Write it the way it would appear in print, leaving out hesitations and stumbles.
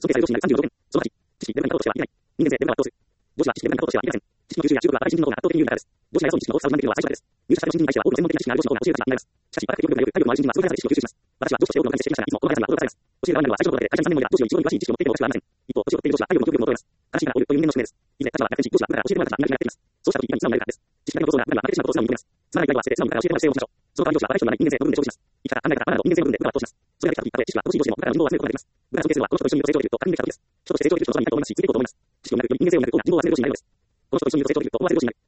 その計算上になる36点。その8、知識、レベルのこととしてはいけない。人間性、レベルの圧倒数。上司は知識、レベルのこととしてはいけません。知識の吸収や習得は大人知能が圧倒的に有利なからです。上司が予想に知識の大きさを上回るのは最初からです。入社したての新人に対しては多くの専門的な知識がある上司の方が教える価値があります。しかし、若くて記憶力が良く、体力のある新人は優れた知識を吸収します。私は上司として多くの関係してきましたが、いつもこの速さには驚かされます。教える側になるのは最初のことで、会社に3年もいれば上司より一度に詳しい知識を持っているのは私はありません。一方、年を取っている上司は体力も記憶力も衰えます。正しいからという人間の宿命です。いずれ、立場は逆転し、上司は部下から教えてもらう立場になっています。そうした時、いかに素直になれるかです。知識だけのことをなるが、負けてしまうことを素直に認めます。つまらない場合は捨てて、素直に部下から教えてもらう姿勢をしましょう。その代わり上司は話題人のない人間性の部分で消費します。生き方、考え方、マナーの人間性の部分で部下は投資します。それができた時、たとえ知識は乏しい上司でも部下から人望を集めることができます。部下が尊敬するのは、この人と一緒に成長できると確認できた時です。人として成長できる人のそばにいたいと思いますし、続けていこうと思います。知識を学ぶより人間性を学ぶ方が人望を集める上司になるのです。この人と一緒に成長できると思わせる上司になる。